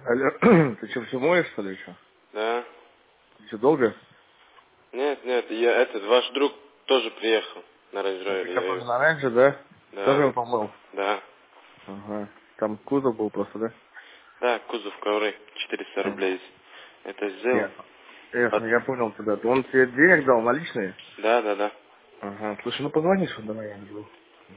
Алло, ты что, все моешь, что ли, что? Да. Еще долго? Нет, ваш друг тоже приехал на Range Это Rover, я который его... на раньше, да? Тоже Да, его помыл? да. Ага. Там кузов был просто, да? Да, кузов ковры, 400 Ага. рублей. Это сделал. Ясно. Ясно, я понял тебя. Он тебе денег дал наличные? Да. Ага. Слушай, ну позвони, что давай я не жду.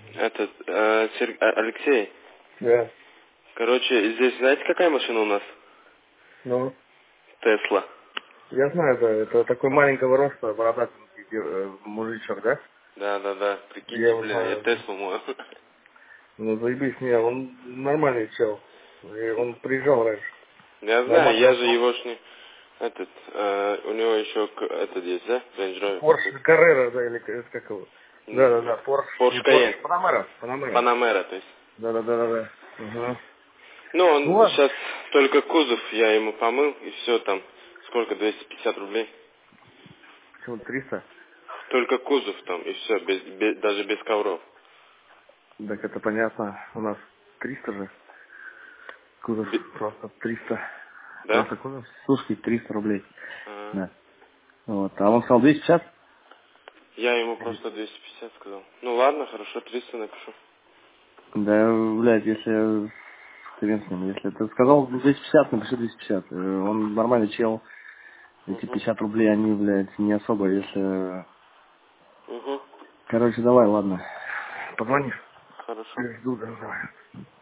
Алексей, Да. короче, здесь знаете, какая машина у нас? Ну, Тесла. я знаю, да, это такой маленького роста, бородатый мужичок, да? Да. Я Прикиньте, его блин, я знаю, да. Теслу мою. Ну, заебись, не, он нормальный чел. И он приезжал раньше. Я знаю, Нормальный я же он. его ж не... у него еще этот есть, да? Range Rover Порш какой-то. Каррера, да, или как его? Да, Порш. Не Porsche Порш, Cayenne. Панамера. Панамера, то есть. Да. Угу. Ну, Ну он ладно. сейчас только кузов я ему помыл, и все там. Сколько, 250 рублей? Почему 300? Только кузов там, и все, даже без ковров. Так это понятно. У нас 300 же. Кузов Бе- просто 300. да? Просто кузов сушки 300 рублей. А, Да. Вот. А он сказал 250? я ему просто 250 сказал. Ну ладно, хорошо, 300 напишу. Да, блядь, если... Хрен с ним. Если ты сказал 250, напиши 250. Он нормальный чел. Эти Угу, 50 рублей, они, блядь, не особо, если... угу, Короче, давай, ладно. Позвонишь? хорошо. Я жду, да, давай.